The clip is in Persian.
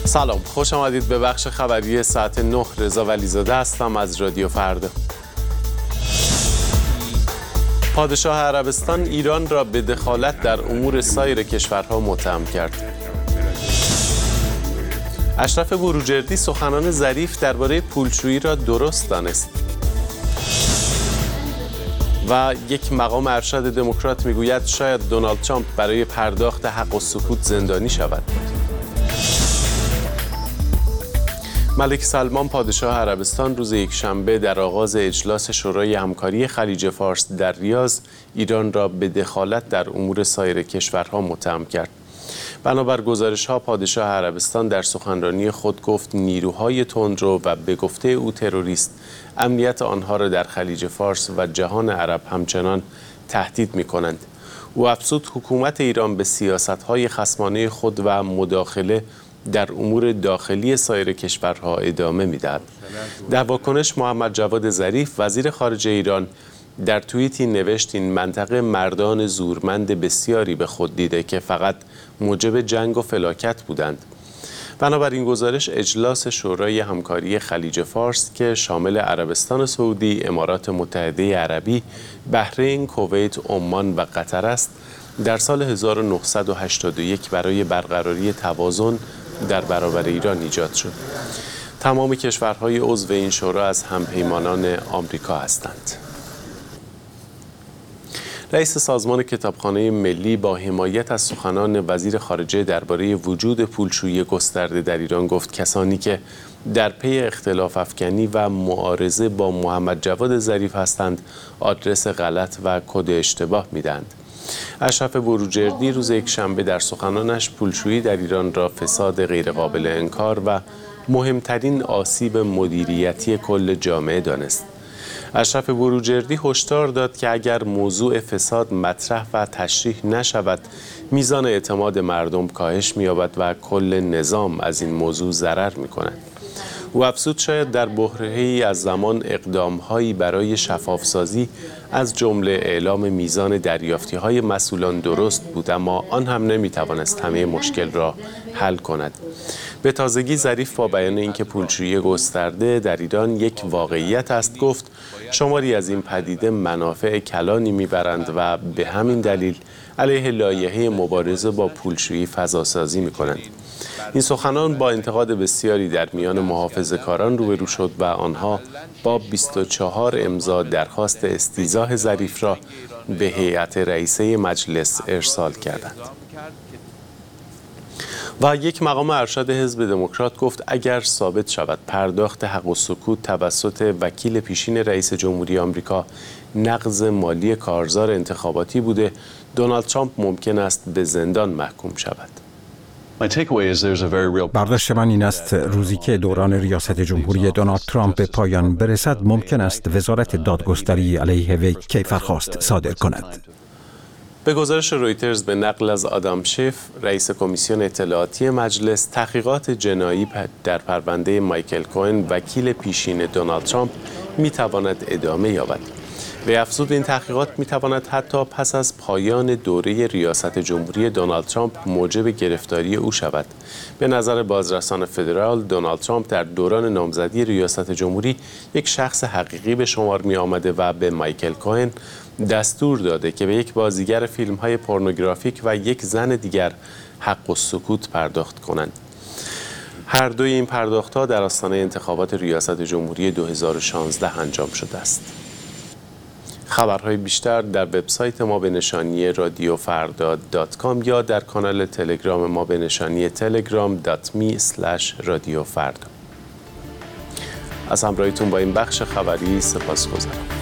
سلام، خوش آمدید به بخش خبری ساعت 9. رضا ولیزاده هستم از رادیو فردا. پادشاه عربستان ایران را به دخالت در امور سایر کشورها متهم کرد. اشرف بروجردی سخنان ظریف درباره پولشویی را درست دانست. و یک مقام ارشد دموکرات میگوید شاید دونالد ترامپ برای پرداخت حق السکوت زندانی شود. ملک سلمان پادشاه عربستان روز یکشنبه در آغاز اجلاس شورای همکاری خلیج فارس در ریاض ایران را به دخالت در امور سایر کشورها متهم کرد. بنابر گزارش‌ها پادشاه عربستان در سخنرانی خود گفت نیروهای تندرو و به گفته او تروریست امنیت آنها را در خلیج فارس و جهان عرب همچنان تهدید می‌کنند. او افزود حکومت ایران به سیاست‌های خصمانه خود و مداخله در امور داخلی سایر کشورها ادامه می‌دهد. در واکنش محمد جواد ظریف وزیر خارجه ایران در توییتی نوشت این منطقه مردان زورمند بسیاری به خود دیده که فقط موجب جنگ و فلاکت بودند. بنابراین گزارش اجلاس شورای همکاری خلیج فارس که شامل عربستان سعودی، امارات متحده عربی، بحرین، کویت، عمان و قطر است، در سال 1981 برای برقراری توازن در برابر ایران ایجاد شد. تمام کشورهای عضو این شورا از همپیمانان آمریکا هستند. رئیس سازمان کتابخانه ملی با حمایت از سخنان وزیر خارجه درباره وجود پولشویی گسترده در ایران گفت کسانی که در پی اختلاف افکنی و معارضه با محمد جواد ظریف هستند آدرس غلط و کد اشتباه میدهند. اشرف بروجردی روز یکشنبه در سخنانش پولشویی در ایران را فساد غیرقابل انکار و مهمترین آسیب مدیریتی کل جامعه دانست. اشرف بروجردی هشدار داد که اگر موضوع فساد مطرح و تشریح نشود میزان اعتماد مردم کاهش می‌یابد و کل نظام از این موضوع ضرر می‌کند. او افزود شاید در بحره‌ای از زمان اقدام‌هایی برای شفافسازی از جمله اعلام میزان دریافتی‌های مسئولان درست بود، اما آن هم نمی‌توانست همه مشکل را حل کند. به تازگی ظریف با بیان اینکه پولشویی گسترده در ایران یک واقعیت است گفت شماری از این پدیده منافع کلانی میبرند و به همین دلیل علیه لایحه مبارزه با پولشویی فضاسازی میکنند. این سخنان با انتقاد بسیاری در میان محافظه‌کاران روبرو شد و آنها با 24 امضا درخواست استیضاح ظریف را به هیئت رئیسه مجلس ارسال کردند. و یک مقام ارشد حزب دموکرات گفت اگر ثابت شود پرداخت حق السکوت توسط وکیل پیشین رئیس جمهوری آمریکا نقض مالی کارزار انتخاباتی بوده، دونالد ترامپ ممکن است به زندان محکوم شود. برداشت من این است روزی که دوران ریاست جمهوری دونالد ترامپ به پایان برسد ممکن است وزارت دادگستری علیه وی کیفرخواست صادر کند. به گزارش رویترز به نقل از آدام شیف، رئیس کمیسیون اطلاعاتی مجلس، تحقیقات جنایی در پرونده مایکل کوهن وکیل پیشین دونالد ترامپ میتواند ادامه یابد. وی افزود این تحقیقات میتواند حتی پس از پایان دوره ریاست جمهوری دونالد ترامپ موجب گرفتاری او شود. به نظر بازرسان فدرال، دونالد ترامپ در دوران نامزدی ریاست جمهوری یک شخص حقیقی به شمار می آمده و به مایکل کوهن دستور داده که به یک بازیگر فیلم‌های پورنوگرافیک و یک زن دیگر حق السکوت پرداخت کنند. هر دوی این پرداخت‌ها در آستانه انتخابات ریاست جمهوری 2016 انجام شده است. خبرهای بیشتر در وبسایت ما به نشانی radiofrda.com یا در کانال تلگرام ما به نشانی telegram.me/radiofrda. از همراهیتون با این بخش خبری سپاسگزارم.